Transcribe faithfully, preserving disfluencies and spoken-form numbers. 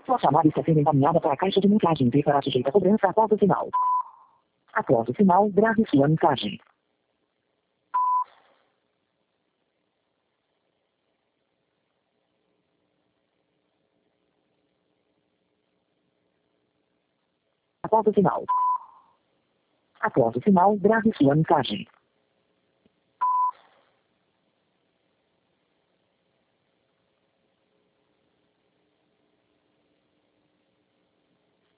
Sua chamada está sendo encaminhada para a caixa de mensagem e será sujeita a cobrança após o sinal. Após o sinal, grave sua mensagem. Após o sinal. Após o sinal, grave sua mensagem.